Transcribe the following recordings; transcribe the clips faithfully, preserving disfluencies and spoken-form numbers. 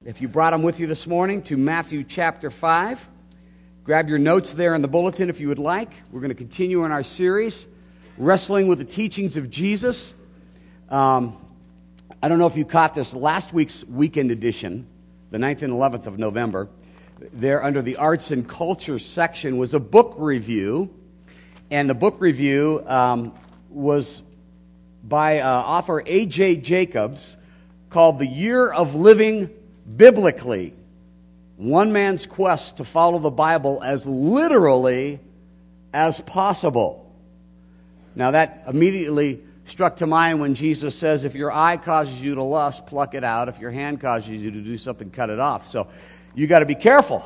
If you brought them with you this morning to Matthew chapter five, grab your notes there in the bulletin if you would like. We're going to continue in our series, Wrestling with the Teachings of Jesus. Um, I don't know if you caught this, last week's weekend edition, the ninth and eleventh of November, there under the Arts and Culture section was a book review, and the book review um, was by uh, author A J Jacobs, called The Year of Living Biblically, One Man's Quest to Follow the Bible as Literally as Possible. Now that immediately struck to mind when Jesus says, if your eye causes you to lust, pluck it out. If your hand causes you to do something, cut it off. So you got to be careful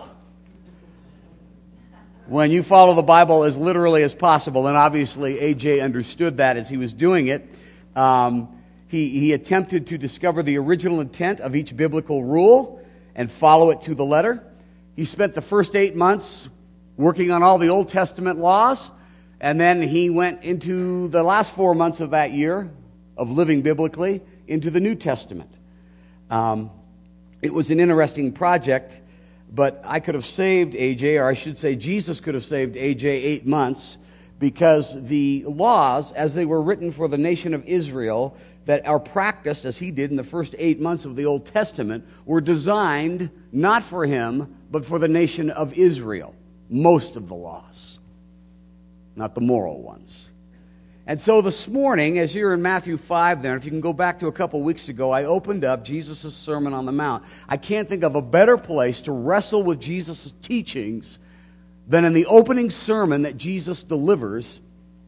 when you follow the Bible as literally as possible. And obviously A J understood that as he was doing it. Um, He, he attempted to discover the original intent of each biblical rule and follow it to the letter. He spent the first eight months working on all the Old Testament laws, and then he went into the last four months of that year of living biblically into the New Testament. Um, it was an interesting project, but I could have saved A J, or I should say Jesus could have saved A J eight months, because the laws, as they were written for the nation of Israel, that are practiced, as he did in the first eight months of the Old Testament, were designed not for him, but for the nation of Israel. Most of the laws, not the moral ones. And so this morning, as you're in Matthew five there, if you can go back to a couple weeks ago, I opened up Jesus' Sermon on the Mount. I can't think of a better place to wrestle with Jesus' teachings than in the opening sermon that Jesus delivers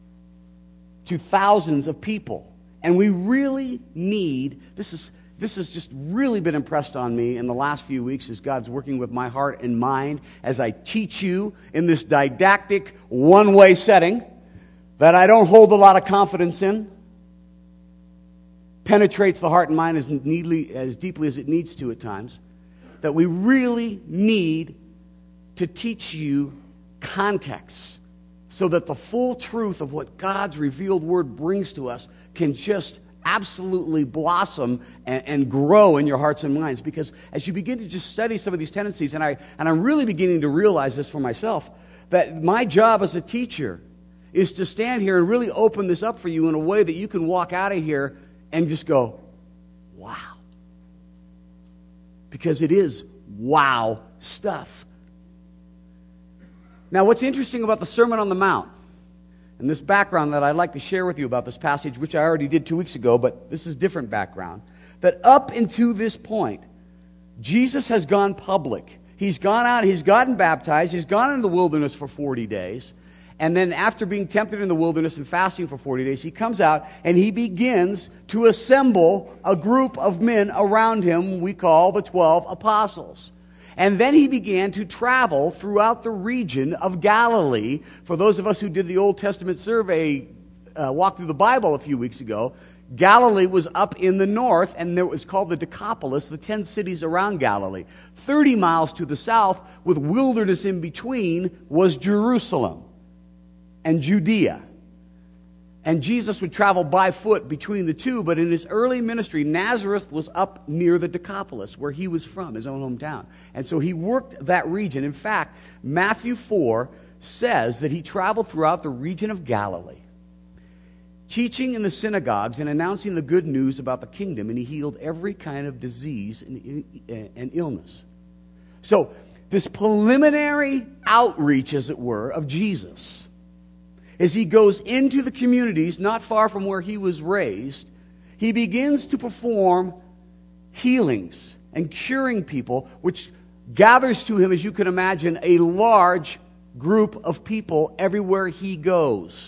to thousands of people. And we really need, this is this has just really been impressed on me in the last few weeks as God's working with my heart and mind as I teach you in this didactic one-way setting that I don't hold a lot of confidence in, penetrates the heart and mind as neatly, as deeply as it needs to at times, that we really need to teach you context so that the full truth of what God's revealed word brings to us can just absolutely blossom and, and grow in your hearts and minds. Because as you begin to just study some of these tendencies, and, I, and I'm really beginning to realize this for myself, that my job as a teacher is to stand here and really open this up for you in a way that you can walk out of here and just go, wow. Because it is wow stuff. Now, what's interesting about the Sermon on the Mount, and this background that I'd like to share with you about this passage, which I already did two weeks ago, but this is different background, that up into this point, Jesus has gone public. He's gone out, he's gotten baptized, he's gone into the wilderness for forty days, and then after being tempted in the wilderness and fasting for forty days, he comes out and he begins to assemble a group of men around him we call the twelve apostles. And then he began to travel throughout the region of Galilee. For those of us who did the Old Testament survey, uh, walk through the Bible a few weeks ago, Galilee was up in the north, and it was called the Decapolis, the ten cities around Galilee. Thirty miles to the south, with wilderness in between, was Jerusalem and Judea. And Jesus would travel by foot between the two, but in his early ministry, Nazareth was up near the Decapolis, where he was from, his own hometown. And so he worked that region. In fact, Matthew four says that he traveled throughout the region of Galilee, teaching in the synagogues and announcing the good news about the kingdom, and he healed every kind of disease and, and illness. So this preliminary outreach, as it were, of Jesus, as he goes into the communities not far from where he was raised, he begins to perform healings and curing people, which gathers to him, as you can imagine, a large group of people everywhere he goes.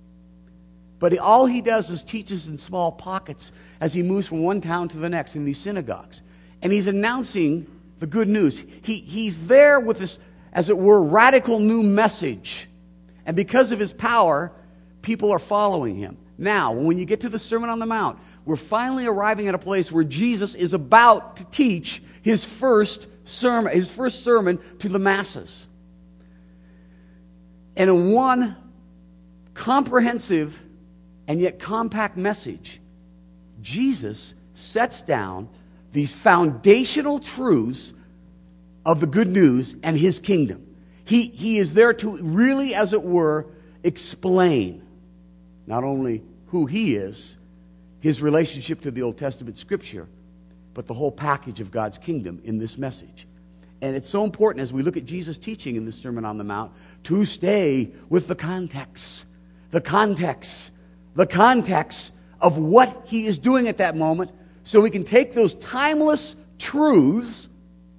But all he does is teaches in small pockets as he moves from one town to the next in these synagogues. And he's announcing the good news. He, he's there with this, as it were, radical new message. And because of his power, people are following him. Now, when you get to the Sermon on the Mount, we're finally arriving at a place where Jesus is about to teach his first sermon, his first sermon to the masses. And in one comprehensive and yet compact message, Jesus sets down these foundational truths of the good news and his kingdom. He, he is there to really, as it were, explain not only who he is, his relationship to the Old Testament Scripture, but the whole package of God's kingdom in this message. And it's so important as we look at Jesus' teaching in the Sermon on the Mount to stay with the context. The context. The context of what he is doing at that moment, so we can take those timeless truths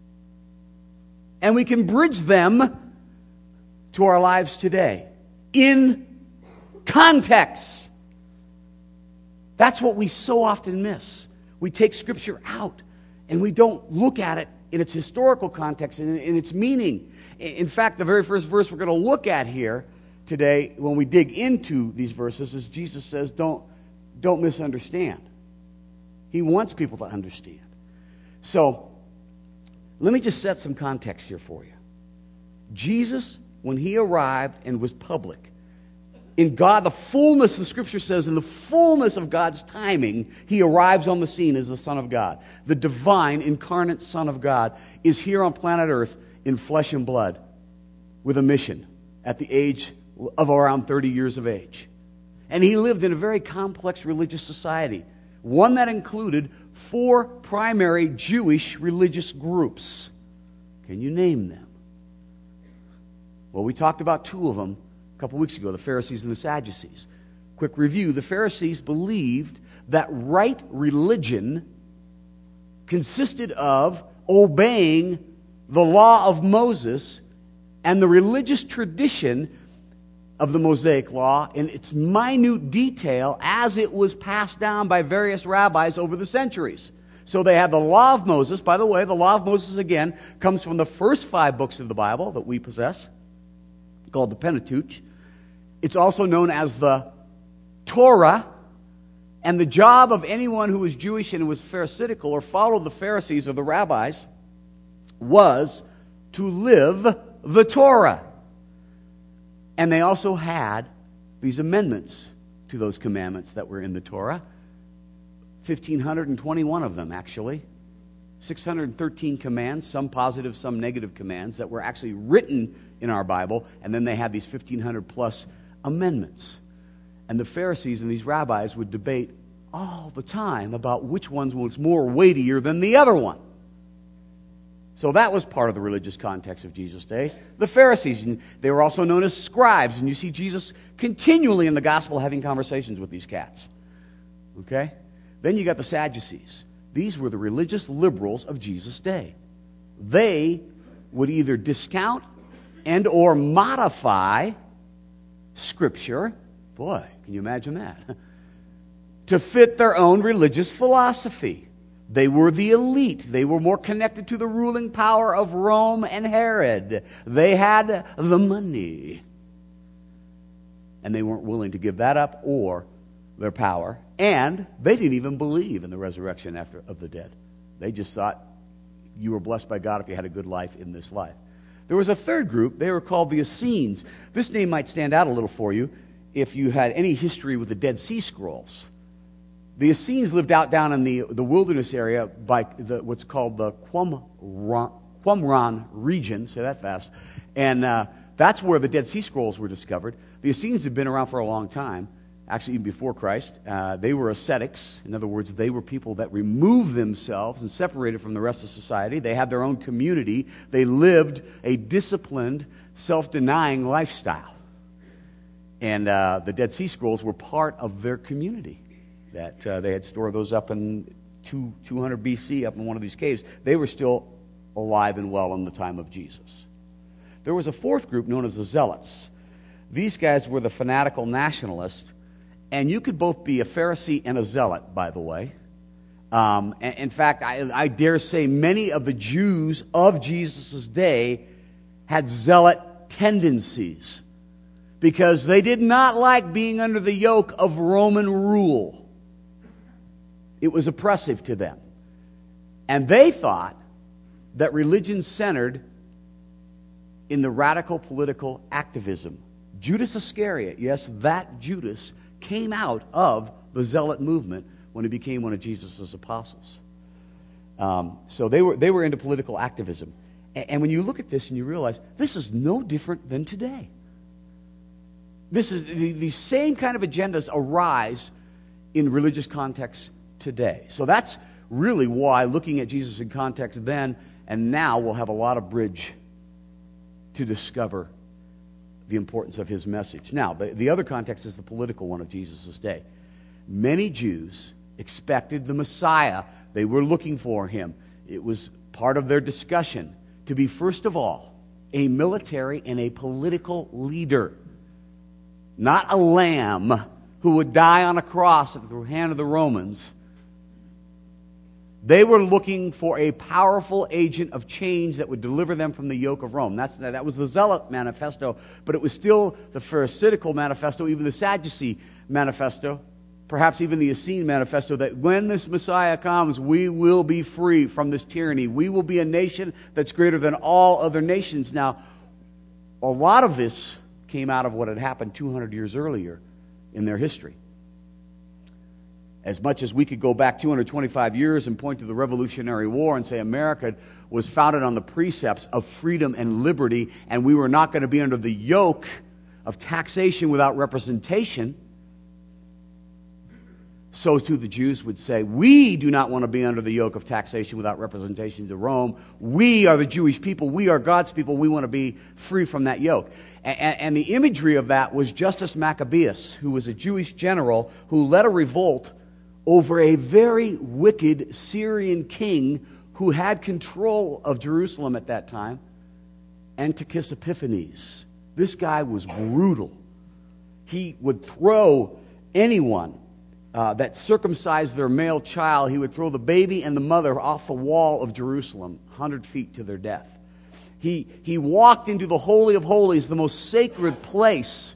and we can bridge them to our lives today. In context. That's what we so often miss. We take Scripture out and we don't look at it in its historical context and in its meaning. In fact, the very first verse we're going to look at here today, when we dig into these verses, is Jesus says, don't, don't misunderstand. He wants people to understand. So, let me just set some context here for you. Jesus, when he arrived and was public, in God, the fullness, the Scripture says, in the fullness of God's timing, he arrives on the scene as the Son of God. The divine, incarnate Son of God is here on planet Earth in flesh and blood with a mission at the age of around thirty years of age. And he lived in a very complex religious society, one that included four primary Jewish religious groups. Can you name them? Well, we talked about two of them a couple weeks ago, the Pharisees and the Sadducees. Quick review, the Pharisees believed that right religion consisted of obeying the law of Moses and the religious tradition of the Mosaic Law in its minute detail as it was passed down by various rabbis over the centuries. So they had the law of Moses. By the way, the law of Moses, again, comes from the first five books of the Bible that we possess, called the Pentateuch. It's also known as the Torah. And the job of anyone who was Jewish and was Pharisaical or followed the Pharisees or the rabbis was to live the Torah. And they also had these amendments to those commandments that were in the Torah. one thousand five hundred twenty-one of them, actually. six hundred thirteen commands, some positive, some negative commands that were actually written in our Bible. And then they had these fifteen hundred plus amendments. And the Pharisees and these rabbis would debate all the time about which one was more weightier than the other one. So that was part of the religious context of Jesus' day. The Pharisees, and they were also known as scribes. And you see Jesus continually in the gospel having conversations with these cats. Okay? Then you got the Sadducees. These were the religious liberals of Jesus' day. They would either discount and or modify Scripture. Boy, can you imagine that? To fit their own religious philosophy. They were the elite. They were more connected to the ruling power of Rome and Herod. They had the money. And they weren't willing to give that up or their power. And they didn't even believe in the resurrection after of the dead. They just thought you were blessed by God if you had a good life in this life. There was a third group. They were called the Essenes. This name might stand out a little for you if you had any history with the Dead Sea Scrolls. The Essenes lived out down in the, the wilderness area by the, what's called the Qumran, Qumran region. Say that fast. And uh, that's where the Dead Sea Scrolls were discovered. The Essenes had been around for a long time, actually even before Christ. Uh, they were ascetics. In other words, they were people that removed themselves and separated from the rest of society. They had their own community. They lived a disciplined, self-denying lifestyle. And uh, the Dead Sea Scrolls were part of their community. That uh, they had stored those up in two, two hundred B C, up in one of these caves. They were still alive and well in the time of Jesus. There was a fourth group known as the Zealots. These guys were the fanatical nationalists, and you could both be a Pharisee and a Zealot, by the way. Um, and, in fact, I, I dare say many of the Jews of Jesus' day had zealot tendencies because they did not like being under the yoke of Roman rule. It was oppressive to them. And they thought that religion centered in the radical political activism. Judas Iscariot, yes, that Judas, came out of the Zealot movement when he became one of Jesus' apostles. Um, so they were, they were into political activism. And, and when you look at this and you realize, this is no different than today. This is the, the same kind of agendas arise in religious contexts today. So that's really why looking at Jesus in context then and now will have a lot of bridge to discover the importance of his message. Now, the, the other context is the political one of Jesus' day. Many Jews expected the Messiah. They were looking for him. It was part of their discussion to be, first of all, a military and a political leader. Not a lamb who would die on a cross at the hand of the Romans. They were looking for a powerful agent of change that would deliver them from the yoke of Rome. That's, that was the Zealot manifesto, but it was still the Pharisaical manifesto, even the Sadducee manifesto, perhaps even the Essene manifesto, that when this Messiah comes, we will be free from this tyranny. We will be a nation that's greater than all other nations. Now, a lot of this came out of what had happened two hundred years earlier in their history. As much as we could go back two hundred twenty-five years and point to the Revolutionary War and say America was founded on the precepts of freedom and liberty, and we were not going to be under the yoke of taxation without representation, so too the Jews would say, we do not want to be under the yoke of taxation without representation to Rome. We are the Jewish people. We are God's people. We want to be free from that yoke. And, and the imagery of that was Justus Maccabeus, who was a Jewish general who led a revolt over a very wicked Syrian king who had control of Jerusalem at that time, Antiochus Epiphanes. This guy was brutal. He would throw anyone uh, that circumcised their male child, he would throw the baby and the mother off the wall of Jerusalem, one hundred feet to their death. He, he walked into the Holy of Holies, the most sacred place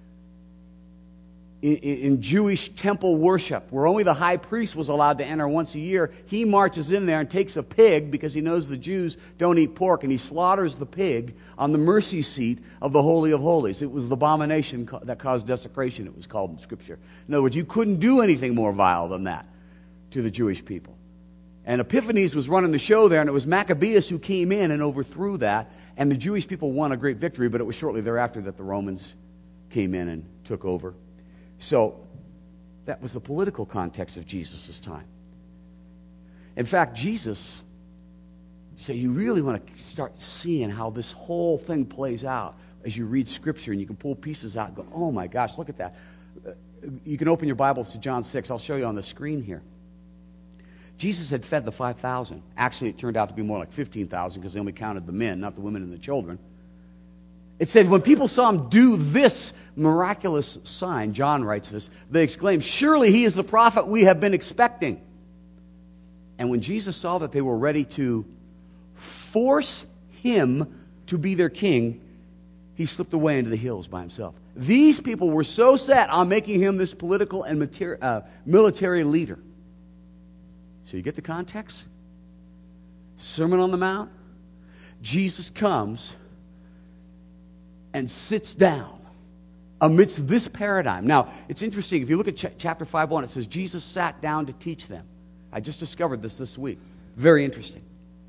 In, in Jewish temple worship, where only the high priest was allowed to enter once a year. He marches in there and takes a pig because he knows the Jews don't eat pork, and he slaughters the pig on the mercy seat of the Holy of Holies. It was the abomination that caused desecration, it was called in Scripture. In other words, you couldn't do anything more vile than that to the Jewish people. And Epiphanes was running the show there, and it was Maccabeus who came in and overthrew that, and the Jewish people won a great victory, but it was shortly thereafter that the Romans came in and took over. So, that was the political context of Jesus' time. In fact, Jesus, so you really want to start seeing how this whole thing plays out as you read Scripture, and you can pull pieces out and go, oh my gosh, look at that. You can open your Bibles to John six. I'll show you on the screen here. Jesus had fed the five thousand. Actually, it turned out to be more like fifteen thousand because they only counted the men, not the women and the children. It said, when people saw him do this miraculous sign, John writes this, they exclaimed, surely he is the prophet we have been expecting. And when Jesus saw that they were ready to force him to be their king, he slipped away into the hills by himself. These people were so set on making him this political and materi- uh, military leader. So you get the context? Sermon on the Mount. Jesus comes and sits down amidst this paradigm. Now, it's interesting. If you look at ch- chapter five one, it says, Jesus sat down to teach them. I just discovered this this week. Very interesting.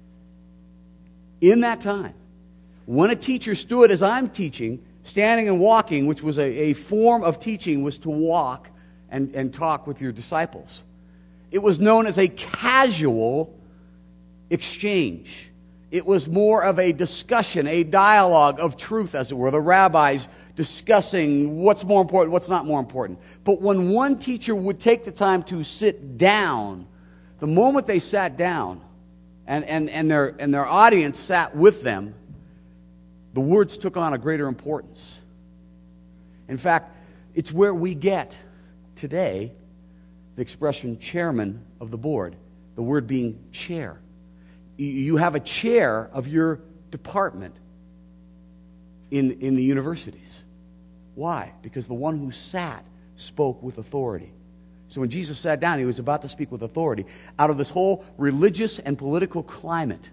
In that time, when a teacher stood as I'm teaching, standing and walking, which was a, a form of teaching, was to walk and, and talk with your disciples. It was known as a casual exchange. It was more of a discussion, a dialogue of truth, as it were. The rabbis discussing what's more important, what's not more important. But when one teacher would take the time to sit down, the moment they sat down and, and, and, their, and their audience sat with them, the words took on a greater importance. In fact, it's where we get today the expression chairman of the board, the word being chair. You have a chair of your department in, in the universities. Why? Because the one who sat spoke with authority. So when Jesus sat down, he was about to speak with authority out of this whole religious and political climate.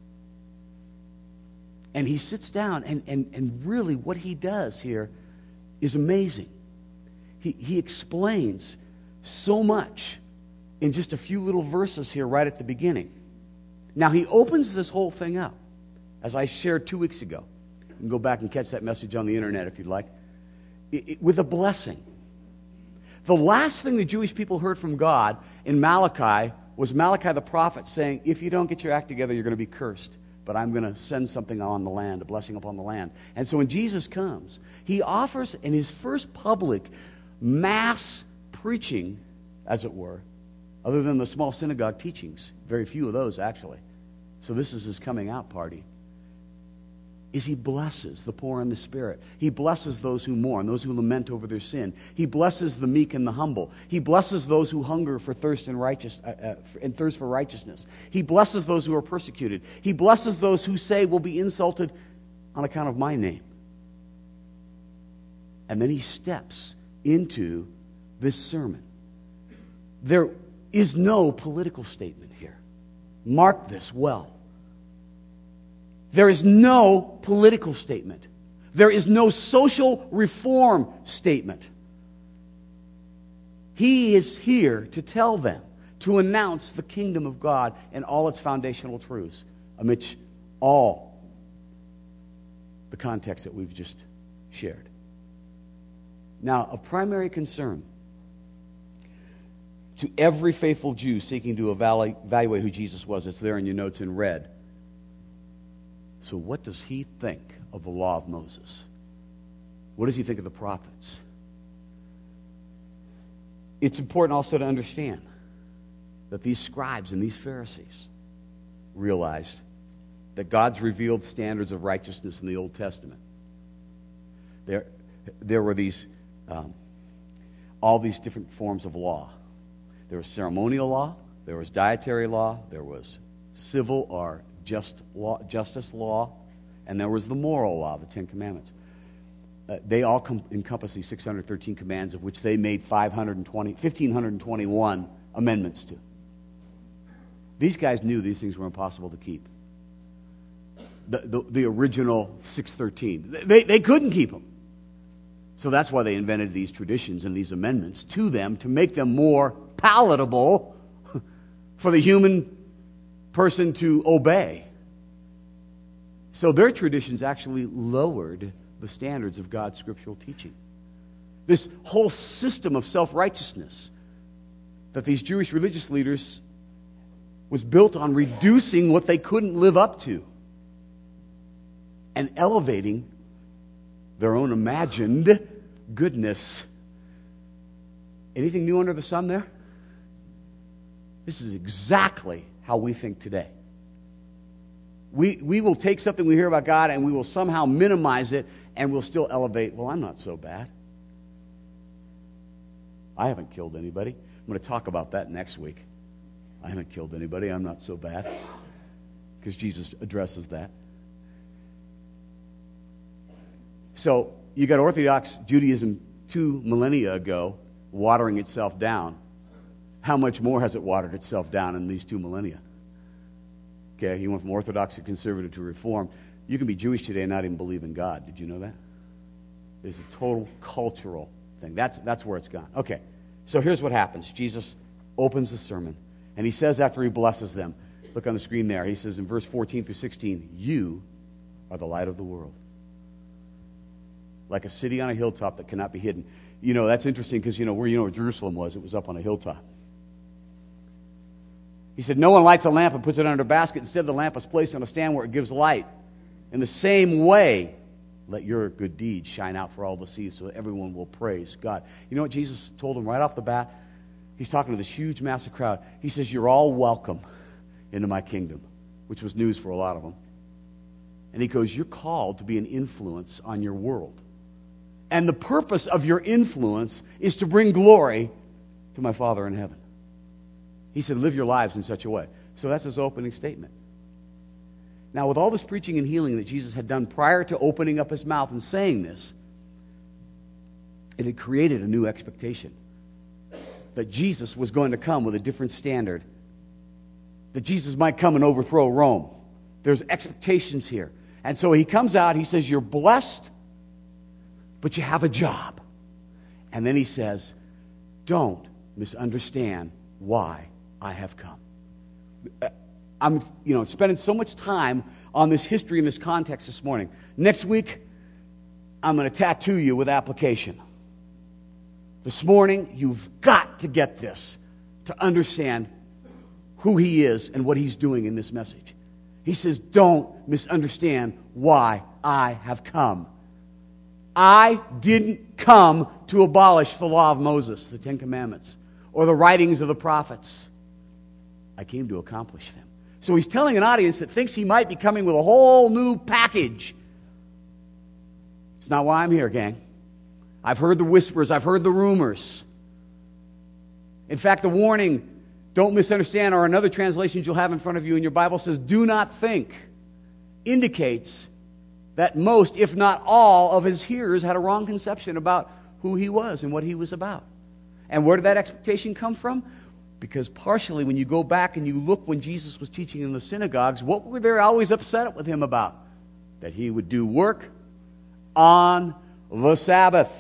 And he sits down, and, and, and really what he does here is amazing. He, he explains so much in just a few little verses here right at the beginning. Now, he opens this whole thing up, as I shared two weeks ago. You can go back and catch that message on the internet if you'd like, it, it, with a blessing. The last thing the Jewish people heard from God in Malachi was Malachi the prophet saying, if you don't get your act together, you're going to be cursed. But I'm going to send something on the land, a blessing upon the land. And so when Jesus comes, he offers in his first public mass preaching, as it were, other than the small synagogue teachings, very few of those actually. So this is his coming out party. Is he blesses the poor in the spirit. He blesses those who mourn, those who lament over their sin. He blesses the meek and the humble. He blesses those who hunger for thirst and righteous uh, uh, and thirst for righteousness. He blesses those who are persecuted. He blesses those who say will be insulted on account of my name. And then he steps into this sermon. There is no political statement here. Mark this well. There is no political statement. There is no social reform statement. He is here to tell them, to announce the kingdom of God and all its foundational truths, amidst all the context that we've just shared. Now, of primary concern to every faithful Jew seeking to evaluate who Jesus was, it's there in your notes in red. So what does he think of the law of Moses? What does he think of the prophets? It's important also to understand that these scribes and these Pharisees realized that God's revealed standards of righteousness in the Old Testament. There, there were these, um, all these different forms of law. There was ceremonial law, there was dietary law, there was civil or just law, justice law, and there was the moral law, the Ten Commandments. Uh, they all com- encompass these six hundred thirteen commands, of which they made five hundred twenty, one thousand five hundred twenty-one amendments to. These guys knew these things were impossible to keep. The, the, the original six thirteen. They, they couldn't keep them. So that's why they invented these traditions and these amendments to them to make them more palatable for the human person to obey. So their traditions actually lowered the standards of God's scriptural teaching. This whole system of self-righteousness that these Jewish religious leaders was built on reducing what they couldn't live up to and elevating their own imagined goodness. Anything new under the sun there? This is exactly how we think today. We, we will take something we hear about God and we will somehow minimize it and we'll still elevate, well, I'm not so bad. I haven't killed anybody. I'm going to talk about that next week. I haven't killed anybody. I'm not so bad. Because Jesus addresses that. So you got Orthodox Judaism two millennia ago watering itself down. How much more has it watered itself down in these two millennia? Okay, you went from Orthodox to conservative to Reform. You can be Jewish today and not even believe in God. Did you know that? It's a total cultural thing. That's, that's where it's gone. Okay, so here's what happens. Jesus opens the sermon, and he says after he blesses them, look on the screen there, he says in verse fourteen through sixteen, you are the light of the world. Like a city on a hilltop that cannot be hidden. You know, that's interesting because, you know, where you know where Jerusalem was, it was up on a hilltop. He said, no one lights a lamp and puts it under a basket. Instead, the lamp is placed on a stand where it gives light. In the same way, let your good deeds shine out for all to see so that everyone will praise God. You know what Jesus told them right off the bat? He's talking to this huge, massive crowd. He says, you're all welcome into my kingdom, which was news for a lot of them. And he goes, you're called to be an influence on your world. And the purpose of your influence is to bring glory to my Father in heaven. He said, live your lives in such a way. So that's his opening statement. Now, with all this preaching and healing that Jesus had done prior to opening up his mouth and saying this, it had created a new expectation that Jesus was going to come with a different standard, that Jesus might come and overthrow Rome. There's expectations here. And so he comes out, he says, you're blessed, but you have a job. And then he says, don't misunderstand why I have come. I'm, you know, spending so much time on this history and this context this morning. Next week, I'm going to tattoo you with application. This morning, you've got to get this to understand who he is and what he's doing in this message. He says, don't misunderstand why I have come. I didn't come to abolish the law of Moses, the Ten Commandments, or the writings of the prophets. I came to accomplish them. So he's telling an audience that thinks he might be coming with a whole new package. It's not why I'm here, gang. I've heard the whispers. I've heard the rumors. In fact, the warning, don't misunderstand, or another translation you'll have in front of you in your Bible says, do not think, indicates that most, if not all, of his hearers had a wrong conception about who he was and what he was about. And where did that expectation come from? Because partially, when you go back and you look when Jesus was teaching in the synagogues, what were they always upset with him about? That he would do work on the Sabbath.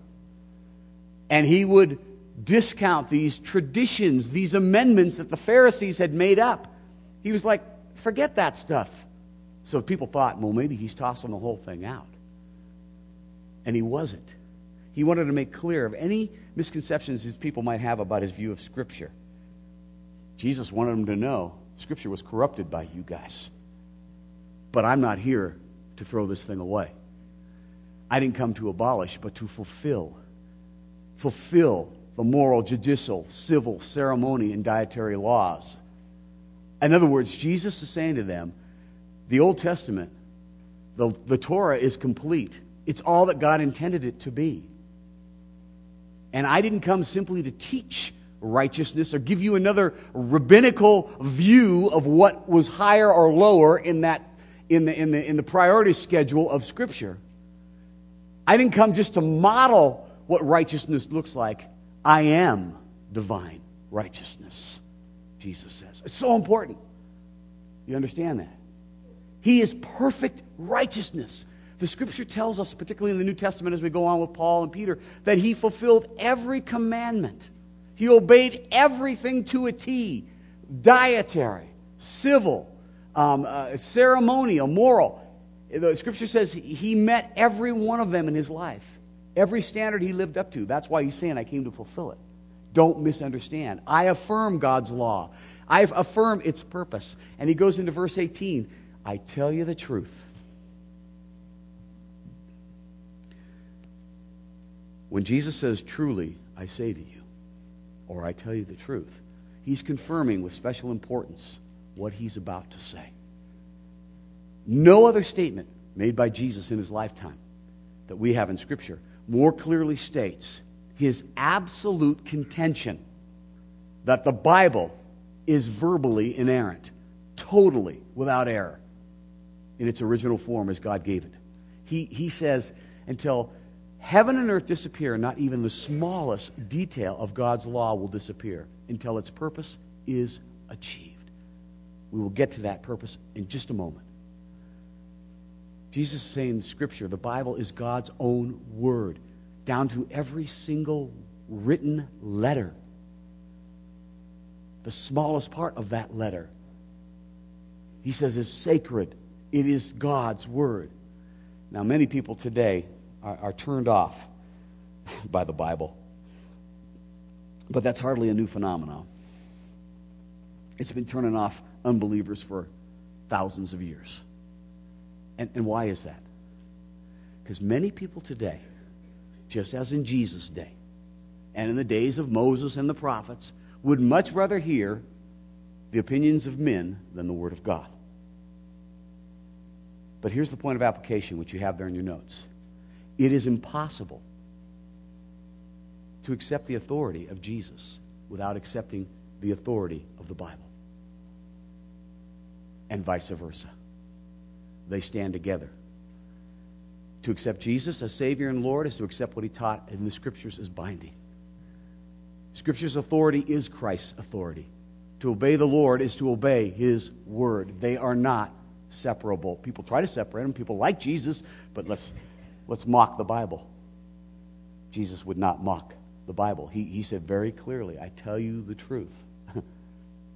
And he would discount these traditions, these amendments that the Pharisees had made up. He was like, forget that stuff. So people thought, well, maybe he's tossing the whole thing out. And he wasn't. He wanted to make clear of any misconceptions his people might have about his view of Scripture. Jesus wanted them to know Scripture was corrupted by you guys. But I'm not here to throw this thing away. I didn't come to abolish, but to fulfill. Fulfill the moral, judicial, civil, ceremony, and dietary laws. In other words, Jesus is saying to them, the Old Testament, the, the Torah is complete. It's all that God intended it to be. And I didn't come simply to teach righteousness or give you another rabbinical view of what was higher or lower in that in the in the in the priority schedule of Scripture. I didn't come just to model what righteousness looks like. I am divine righteousness, Jesus says. It's so important. You understand that? He is perfect righteousness. The Scripture tells us, particularly in the New Testament as we go on with Paul and Peter, that he fulfilled every commandment. He obeyed everything to a T. Dietary, civil, um, uh, ceremonial, moral. The Scripture says he met every one of them in his life. Every standard he lived up to. That's why he's saying, I came to fulfill it. Don't misunderstand. I affirm God's law. I affirm its purpose. And he goes into verse eighteen. I tell you the truth. When Jesus says, truly, I say to you, or I tell you the truth, he's confirming with special importance what he's about to say. No other statement made by Jesus in his lifetime that we have in Scripture more clearly states his absolute contention that the Bible is verbally inerrant, totally without error in its original form as God gave it. He, he says, until heaven and earth disappear, not even the smallest detail of God's law will disappear until its purpose is achieved. We will get to that purpose in just a moment. Jesus is saying in Scripture, the Bible is God's own word, down to every single written letter. The smallest part of that letter, he says, is sacred. It is God's word. Now, many people today are, are turned off by the Bible, but that's hardly a new phenomenon. It's been turning off unbelievers for thousands of years. And, and why is that? Because many people today, just as in Jesus' day, and in the days of Moses and the prophets, would much rather hear the opinions of men than the Word of God. But here's the point of application, which you have there in your notes. It is impossible to accept the authority of Jesus without accepting the authority of the Bible. And vice versa. They stand together. To accept Jesus as Savior and Lord is to accept what He taught in the Scriptures as binding. Scripture's authority is Christ's authority. To obey the Lord is to obey His Word. They are not separable. People try to separate them. People like Jesus, but let's let's mock the Bible. Jesus would not mock the Bible. He, he said very clearly, I tell you the truth.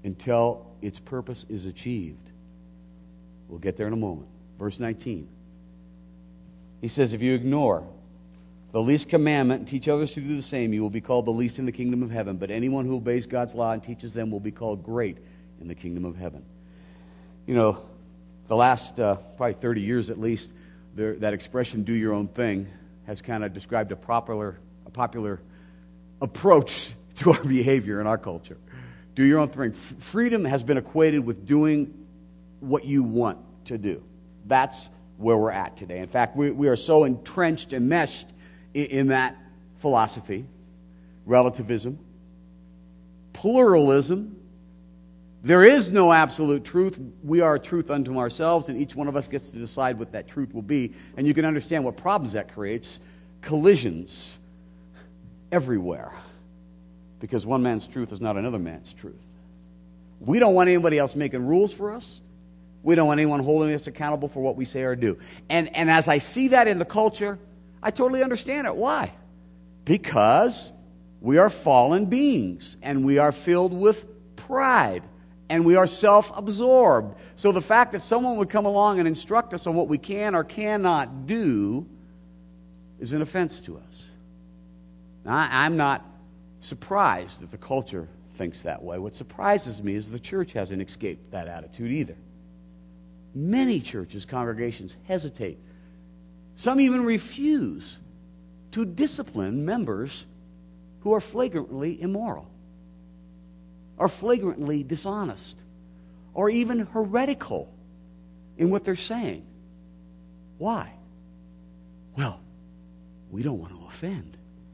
until its purpose is achieved. We'll get there in a moment. Verse nineteen. He says, if you ignore the least commandment and teach others to do the same, you will be called the least in the kingdom of heaven. But anyone who obeys God's law and teaches them will be called great in the kingdom of heaven. You know, the last uh, probably thirty years at least, there, that expression, do your own thing, has kind of described a popular, a popular approach to our behavior in our culture. Do your own thing. F- freedom has been equated with doing what you want to do. That's where we're at today. In fact, we, we are so entrenched, enmeshed in, in that philosophy, relativism, pluralism. There is no absolute truth. We are a truth unto ourselves, and each one of us gets to decide what that truth will be. And you can understand what problems that creates. Collisions everywhere. Because one man's truth is not another man's truth. We don't want anybody else making rules for us. We don't want anyone holding us accountable for what we say or do. And, and as I see that in the culture, I totally understand it. Why? Because we are fallen beings, and we are filled with pride, and we are self-absorbed. So the fact that someone would come along and instruct us on what we can or cannot do is an offense to us. Now, I, I'm not surprised that the culture thinks that way. What surprises me is the church hasn't escaped that attitude either. Many churches, congregations hesitate. Some even refuse to discipline members who are flagrantly immoral, or flagrantly dishonest, or even heretical in what they're saying. Why? Well, we don't want to offend.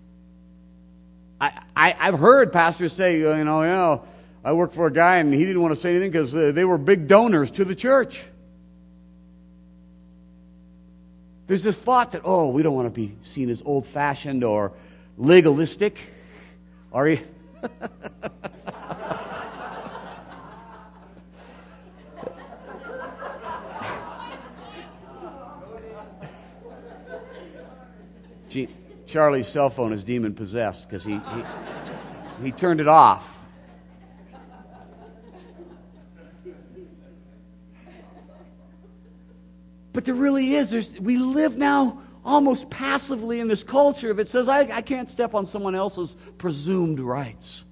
I, I, I've heard pastors say, you know, you know, I worked for a guy and he didn't want to say anything because they were big donors to the church. There's this thought that, oh, we don't want to be seen as old-fashioned or legalistic. Are you? Gee, Charlie's cell phone is demon-possessed because he, he, he turned it off. But there really is. There's, we live now almost passively in this culture that says, I, I can't step on someone else's presumed rights.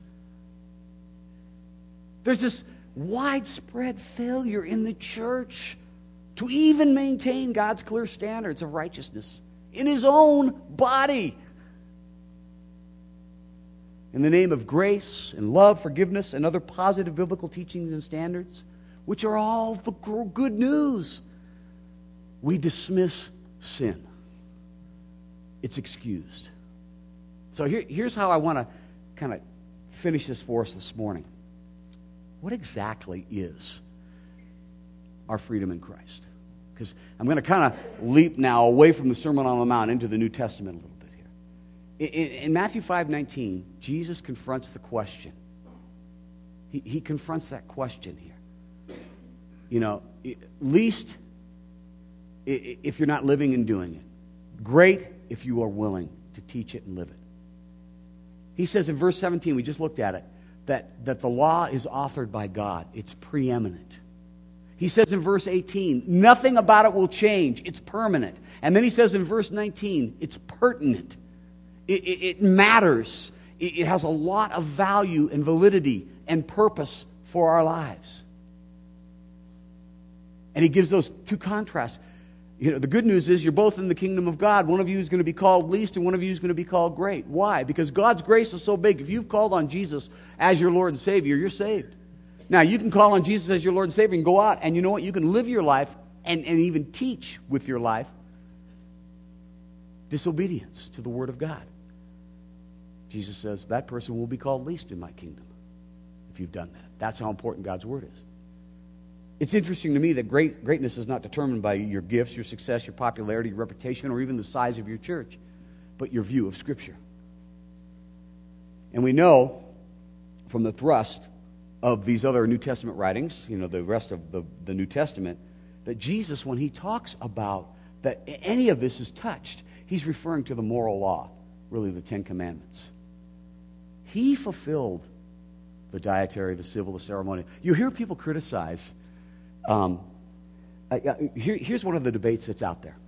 There's this widespread failure in the church to even maintain God's clear standards of righteousness in His own body. In the name of grace and love, forgiveness, and other positive biblical teachings and standards, which are all the good news, we dismiss sin. It's excused. So here, here's how I want to kind of finish this for us this morning. What exactly is our freedom in Christ? Because I'm going to kind of leap now away from the Sermon on the Mount into the New Testament a little bit here. In, in Matthew five nineteen, Jesus confronts the question. He, he confronts that question here. You know, least if you're not living and doing it. Great if you are willing to teach it and live it. He says in verse seventeen, we just looked at it, that, that the law is authored by God. It's preeminent. He says in verse eighteen, nothing about it will change. It's permanent. And then he says in verse nineteen, it's pertinent. It, it, it matters. It, it has a lot of value and validity and purpose for our lives. And he gives those two contrasts. You know, the good news is you're both in the kingdom of God. One of you is going to be called least and one of you is going to be called great. Why? Because God's grace is so big. If you've called on Jesus as your Lord and Savior, you're saved. Now, you can call on Jesus as your Lord and Savior and go out, and you know what? You can live your life and, and even teach with your life disobedience to the Word of God. Jesus says that person will be called least in my kingdom if you've done that. That's how important God's Word is. It's interesting to me that great, greatness is not determined by your gifts, your success, your popularity, your reputation, or even the size of your church, but your view of Scripture. And we know from the thrust of these other New Testament writings, you know, the rest of the, the New Testament, that Jesus, when He talks about that any of this is touched, He's referring to the moral law, really the Ten Commandments. He fulfilled the dietary, the civil, the ceremonial. You hear people criticize. Um, I, I, here, here's one of the debates that's out there.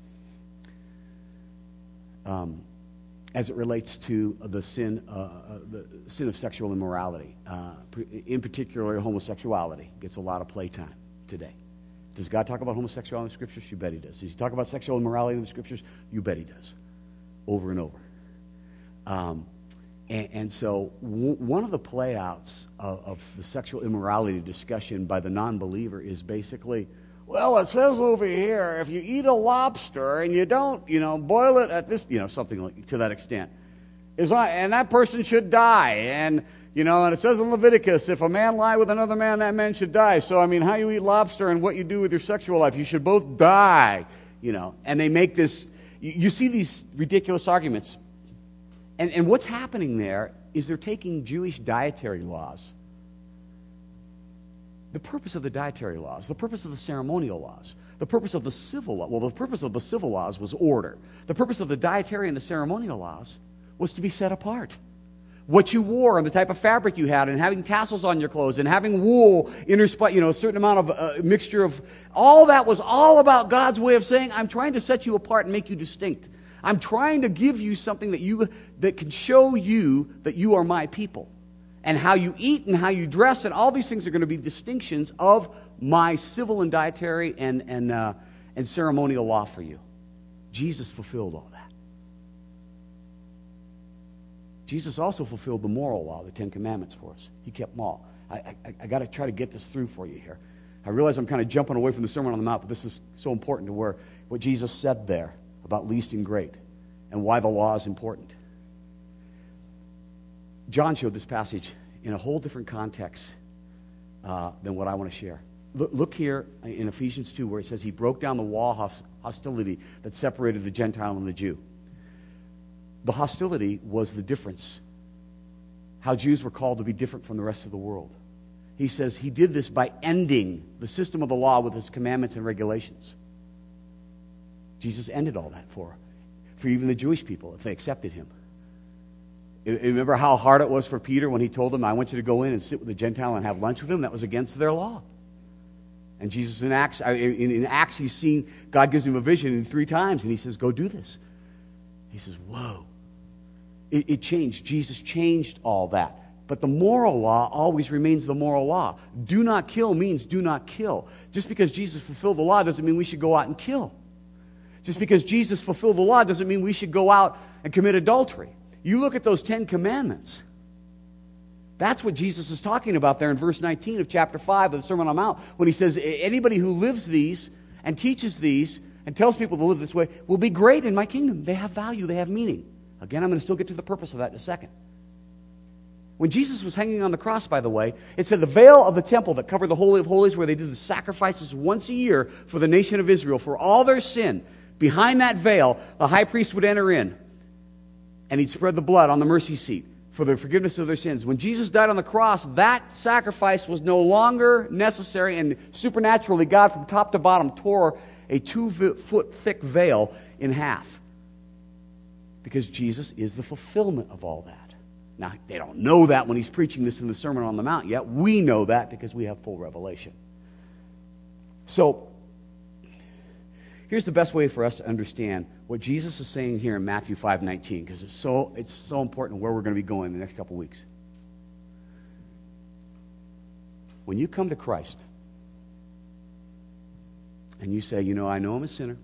Um, as it relates to the sin, uh, the sin of sexual immorality, uh, in particular homosexuality, gets a lot of playtime today. Does God talk about homosexuality in the Scriptures? You bet He does. Does He talk about sexual immorality in the Scriptures? You bet He does, over and over. Um, and, and so w- one of the playouts of, of the sexual immorality discussion by the non-believer is basically, well, it says over here, if you eat a lobster and you don't, you know, boil it at this, you know, something like to that extent, is not, and that person should die. And, you know, and it says in Leviticus, if a man lie with another man, that man should die. So, I mean, how you eat lobster and what you do with your sexual life, you should both die, you know. And they make this, you, you see these ridiculous arguments. And, and what's happening there is they're taking Jewish dietary laws. The purpose of the dietary laws, the purpose of the ceremonial laws, the purpose of the civil law, well, the purpose of the civil laws was order. The purpose of the dietary and the ceremonial laws was to be set apart. What you wore and the type of fabric you had and having tassels on your clothes and having wool, intersp- you know, a certain amount of uh, mixture of, all that was all about God's way of saying, I'm trying to set you apart and make you distinct. I'm trying to give you something that you that can show you that you are my people. And how you eat and how you dress and all these things are going to be distinctions of my civil and dietary and, and, uh, and ceremonial law for you. Jesus fulfilled all that. Jesus also fulfilled the moral law, the Ten Commandments for us. He kept them all. I, I, I got to try to get this through for you here. I realize I'm kind of jumping away from the Sermon on the Mount, but this is so important to where what Jesus said there about least and great and why the law is important. John showed this passage in a whole different context uh, than what I want to share. Look, look here in Ephesians two where it says he broke down the wall of hostility that separated the Gentile and the Jew. The hostility was the difference. How Jews were called to be different from the rest of the world. He says he did this by ending the system of the law with his commandments and regulations. Jesus ended all that for, for even the Jewish people if they accepted him. You remember how hard it was for Peter when he told them, I want you to go in and sit with the Gentile and have lunch with them? That was against their law. And Jesus in Acts, in, in Acts, he's seen, God gives him a vision in three times, and he says, go do this. He says, whoa. It, it changed. Jesus changed all that. But the moral law always remains the moral law. Do not kill means do not kill. Just because Jesus fulfilled the law doesn't mean we should go out and kill. Just because Jesus fulfilled the law doesn't mean we should go out and commit adultery. You look at those Ten Commandments. That's what Jesus is talking about there in verse nineteen of chapter five of the Sermon on the Mount, when he says, anybody who lives these and teaches these and tells people to live this way will be great in my kingdom. They have value. They have meaning. Again, I'm going to still get to the purpose of that in a second. When Jesus was hanging on the cross, by the way, it said the veil of the temple that covered the Holy of Holies, where they did the sacrifices once a year for the nation of Israel, for all their sin, behind that veil, the high priest would enter in, and he'd spread the blood on the mercy seat for the forgiveness of their sins. When Jesus died on the cross, that sacrifice was no longer necessary, and supernaturally, God from top to bottom tore a two-foot thick veil in half. Because Jesus is the fulfillment of all that. Now, they don't know that when he's preaching this in the Sermon on the Mount yet. We know that because we have full revelation. So, here's the best way for us to understand what Jesus is saying here in Matthew five nineteen, because it's so, it's so important where we're going to be going in the next couple weeks. When you come to Christ and you say, you know, I know I'm a sinner.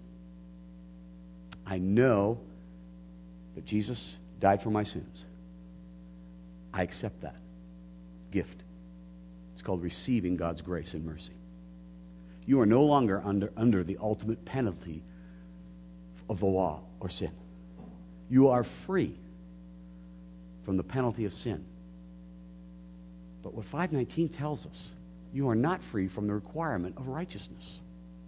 I know that Jesus died for my sins. I accept that gift. It's called receiving God's grace and mercy. You are no longer under, under the ultimate penalty of the law or sin. You are free from the penalty of sin. But what five nineteen tells us, you are not free from the requirement of righteousness.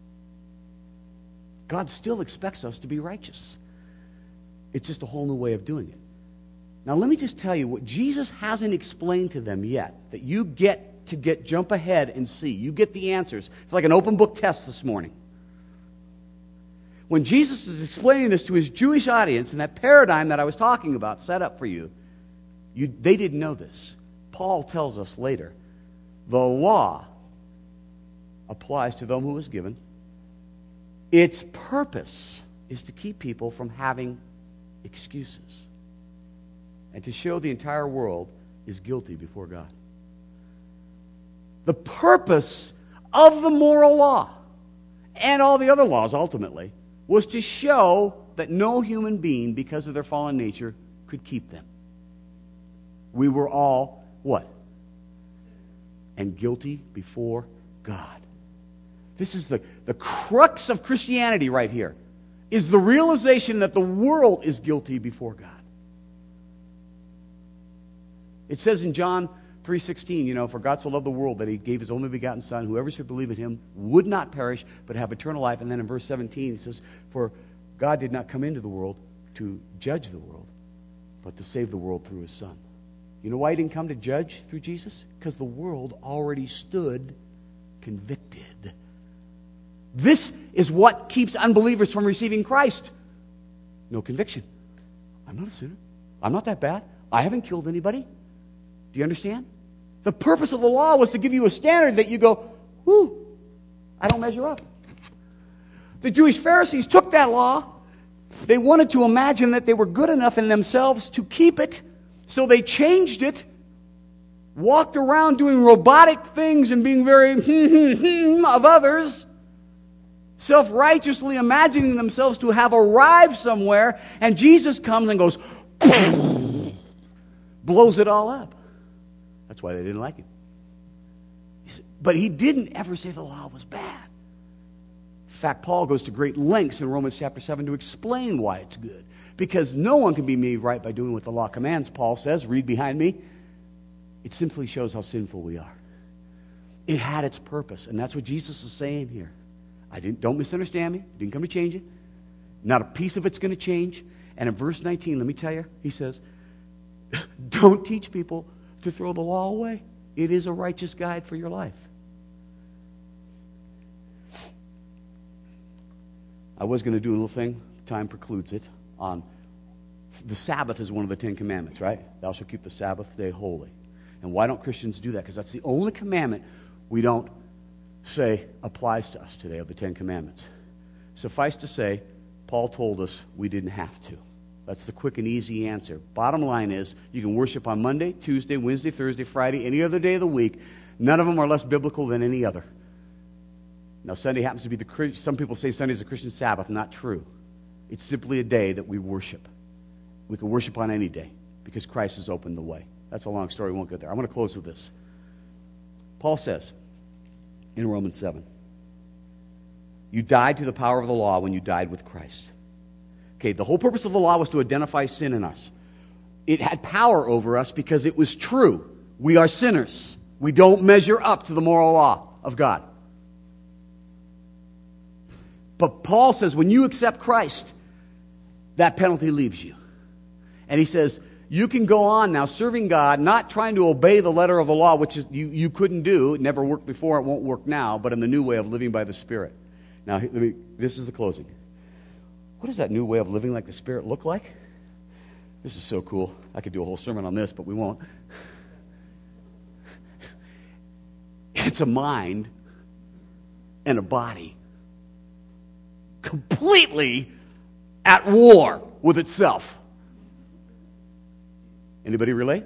God still expects us to be righteous. It's just a whole new way of doing it. Now let me just tell you what Jesus hasn't explained to them yet, that you get to get jump ahead and see. You get the answers. It's like an open book test this morning. When Jesus is explaining this to his Jewish audience and that paradigm that I was talking about set up for you, you they didn't know this. Paul tells us later, the law applies to them who is given. Its purpose is to keep people from having excuses and to show the entire world is guilty before God. The purpose of the moral law and all the other laws ultimately was to show that no human being, because of their fallen nature, could keep them. We were all what? And guilty before God. This is the, the crux of Christianity right here, is the realization that the world is guilty before God. It says in John three sixteen, you know, for God so loved the world that he gave his only begotten Son, whoever should believe in him would not perish, but have eternal life. And then in verse seventeen, he says, for God did not come into the world to judge the world, but to save the world through his Son. You know why he didn't come to judge through Jesus? Because the world already stood convicted. This is what keeps unbelievers from receiving Christ. No conviction. I'm not a sinner. I'm not that bad. I haven't killed anybody. Do you understand? The purpose of the law was to give you a standard that you go, whoo, I don't measure up. The Jewish Pharisees took that law. They wanted to imagine that they were good enough in themselves to keep it, so they changed it, walked around doing robotic things and being very of others, self-righteously imagining themselves to have arrived somewhere, and Jesus comes and goes, blows it all up. That's why they didn't like him. He said, but he didn't ever say the law was bad. In fact, Paul goes to great lengths in Romans chapter seven to explain why it's good. Because no one can be made right by doing what the law commands, Paul says. Read behind me. It simply shows how sinful we are. It had its purpose, and that's what Jesus is saying here. I didn't. Don't misunderstand me. Didn't come to change it. Not a piece of it's going to change. And in verse nineteen, let me tell you, he says, don't teach people to throw the law away. It is a righteous guide for your life. I was going to do a little thing, time precludes it, on the Sabbath is one of the Ten Commandments, right? Thou shalt keep the Sabbath day holy. And why don't Christians do that? Because that's the only commandment we don't say applies to us today of the Ten Commandments. Suffice to say, Paul told us we didn't have to. That's the quick and easy answer. Bottom line is, you can worship on Monday, Tuesday, Wednesday, Thursday, Friday, any other day of the week. None of them are less biblical than any other. Now, Sunday happens to be the, some people say Sunday is a Christian Sabbath. Not true. It's simply a day that we worship. We can worship on any day because Christ has opened the way. That's a long story. We won't get there. I'm going to close with this. Paul says in Romans seven, you died to the power of the law when you died with Christ. Okay, the whole purpose of the law was to identify sin in us. It had power over us because it was true. We are sinners. We don't measure up to the moral law of God. But Paul says when you accept Christ, that penalty leaves you. And he says, you can go on now serving God, not trying to obey the letter of the law, which is you, you couldn't do. It never worked before, it won't work now, but in the new way of living by the Spirit. Now, let me, this is the closing. What does that new way of living like the Spirit look like? This is so cool. I could do a whole sermon on this, but we won't. It's a mind and a body completely at war with itself. Anybody relate?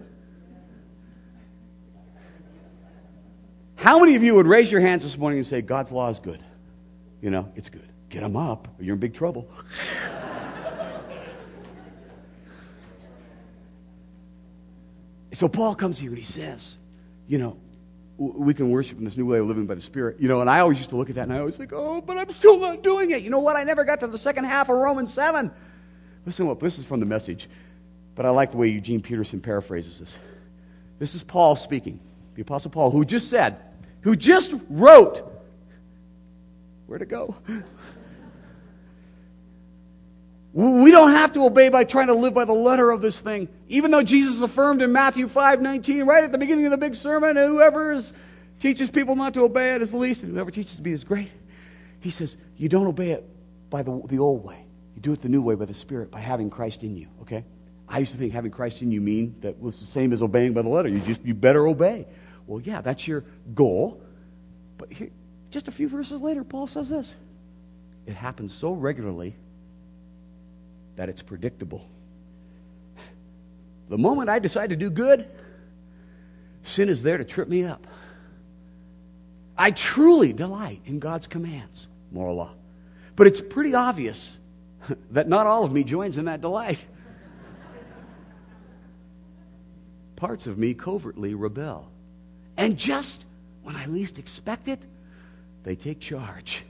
How many of you would raise your hands this morning and say, God's law is good? You know, it's good. Get them up, or you're in big trouble. So Paul comes here and he says, you know, we can worship in this new way of living by the Spirit. You know, and I always used to look at that and I always think, oh, but I'm still not doing it. You know what? I never got to the second half of Romans seven. Listen, what this is from the Message, but I like the way Eugene Peterson paraphrases this. This is Paul speaking, the Apostle Paul, who just said, who just wrote, where to go? We don't have to obey by trying to live by the letter of this thing. Even though Jesus affirmed in Matthew five nineteen, right at the beginning of the big sermon, whoever is, teaches people not to obey it is the least, and whoever teaches to be is great. He says, you don't obey it by the, the old way. You do it the new way by the Spirit, by having Christ in you, okay? I used to think having Christ in you mean that was the same as obeying by the letter. You just, you better obey. Well, yeah, that's your goal. But here, just a few verses later, Paul says this. It happens so regularly that it's predictable. The moment I decide to do good, sin is there to trip me up. I truly delight in God's commands, moral law. But it's pretty obvious that not all of me joins in that delight. Parts of me covertly rebel. And just when I least expect it, they take charge.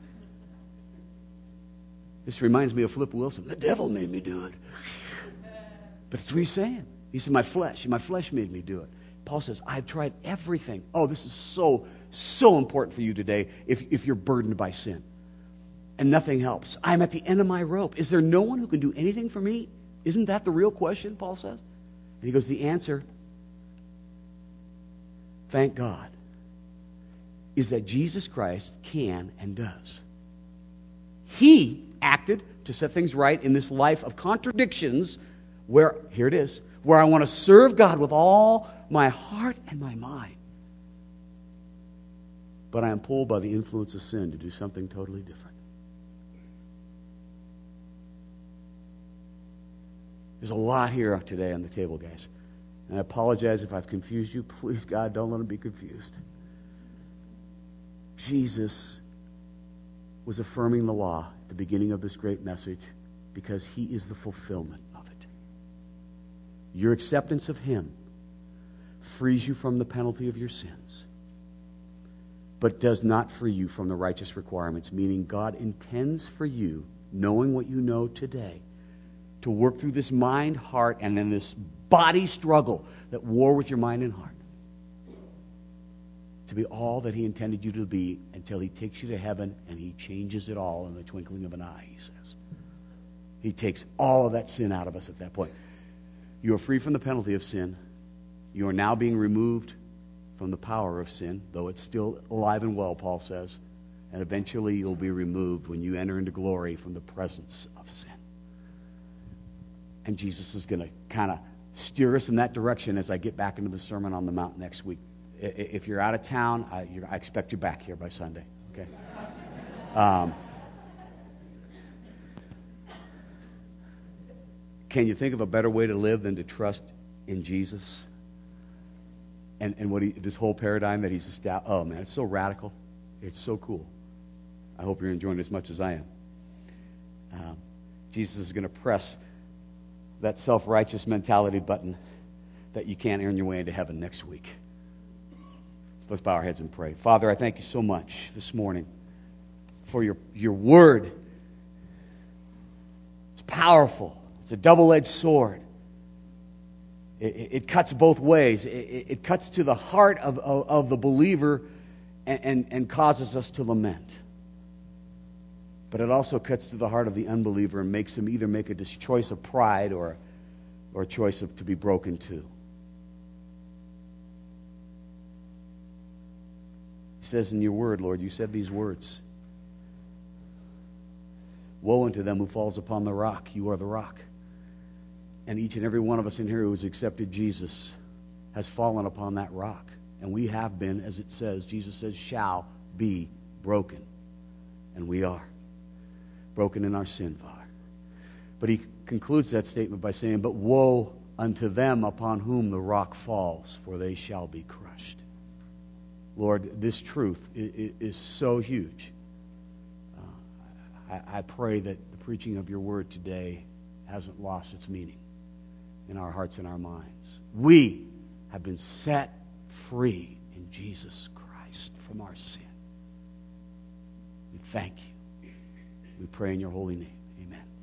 This reminds me of Flip Wilson. The devil made me do it. But that's what he's saying. He said, my flesh, my flesh made me do it. Paul says, I've tried everything. Oh, this is so, so important for you today if, if you're burdened by sin. And nothing helps. I'm at the end of my rope. Is there no one who can do anything for me? Isn't that the real question, Paul says? And he goes, the answer, thank God, is that Jesus Christ can and does. He acted to set things right in this life of contradictions where, here it is, where I want to serve God with all my heart and my mind. But I am pulled by the influence of sin to do something totally different. There's a lot here today on the table, guys. And I apologize if I've confused you. Please, God, don't let them be confused. Jesus was affirming the law at the beginning of this great message because he is the fulfillment of it. Your acceptance of him frees you from the penalty of your sins, but does not free you from the righteous requirements, meaning God intends for you, knowing what you know today, to work through this mind, heart, and then this body struggle that war with your mind and heart. To be all that he intended you to be until he takes you to heaven and he changes it all in the twinkling of an eye, he says. He takes all of that sin out of us at that point. You are free from the penalty of sin. You are now being removed from the power of sin, though it's still alive and well, Paul says. And eventually you'll be removed when you enter into glory from the presence of sin. And Jesus is going to kind of steer us in that direction as I get back into the Sermon on the Mount next week. If you're out of town, I, you're, I expect you back here by Sunday. Okay. Um, can you think of a better way to live than to trust in Jesus? And and what he, this whole paradigm that he's established. Oh man, it's so radical. It's so cool. I hope you're enjoying it as much as I am. Um, Jesus is going to press that self-righteous mentality button that you can't earn your way into heaven next week. So let's bow our heads and pray. Father, I thank you so much this morning for your, your word. It's powerful. It's a double-edged sword. It, it, it cuts both ways. It, it, it cuts to the heart of, of, of the believer and, and, and causes us to lament. But it also cuts to the heart of the unbeliever and makes him either make a choice of pride or, or a choice of to be broken too. It says in your word, Lord, you said these words. Woe unto them who falls upon the rock. You are the rock. And each and every one of us in here who has accepted Jesus has fallen upon that rock. And we have been, as it says, Jesus says, shall be broken. And we are. Broken in our sin, Father. But he concludes that statement by saying, but woe unto them upon whom the rock falls, for they shall be crushed. Lord, this truth is so huge. Uh, I, I pray that the preaching of your word today hasn't lost its meaning in our hearts and our minds. We have been set free in Jesus Christ from our sin. We thank you. We pray in your holy name. Amen.